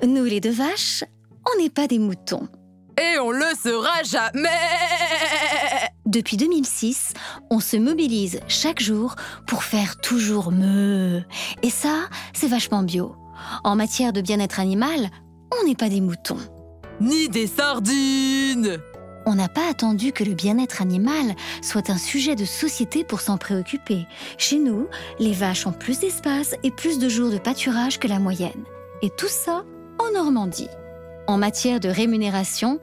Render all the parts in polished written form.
Nous, les deux vaches, on n'est pas des moutons. Et on le sera jamais! Depuis 2006, on se mobilise chaque jour pour faire toujours meuh. Et ça, c'est vachement bio. En matière de bien-être animal, on n'est pas des moutons. Ni des sardines! On n'a pas attendu que le bien-être animal soit un sujet de société pour s'en préoccuper. Chez nous, les vaches ont plus d'espace et plus de jours de pâturage que la moyenne. Et tout ça en Normandie. En matière de rémunération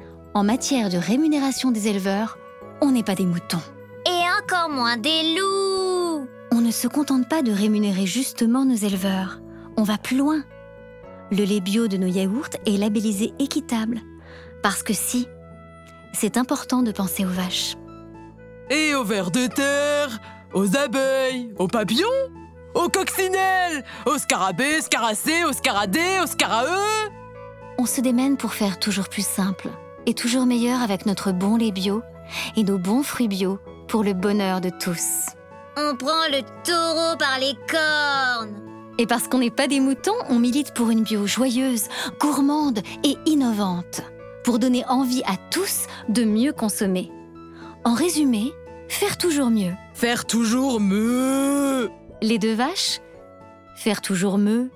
des éleveurs, on n'est pas des moutons. Et encore moins des loups! On ne se contente pas de rémunérer justement nos éleveurs. On va plus loin. Le lait bio de nos yaourts est labellisé équitable. Parce que si, c'est important de penser aux vaches. Et aux vers de terre, aux abeilles, aux papillons, aux coccinelles, aux scarabées, scaracées, aux scaradés, aux scaraeux. On se démène pour faire toujours plus simple et toujours meilleur avec notre bon lait bio et nos bons fruits bio pour le bonheur de tous. On prend le taureau par les cornes! Et parce qu'on n'est pas des moutons, on milite pour une bio joyeuse, gourmande et innovante, pour donner envie à tous de mieux consommer. En résumé, faire toujours mieux. Faire toujours meuh. Les deux vaches, faire toujours meuh.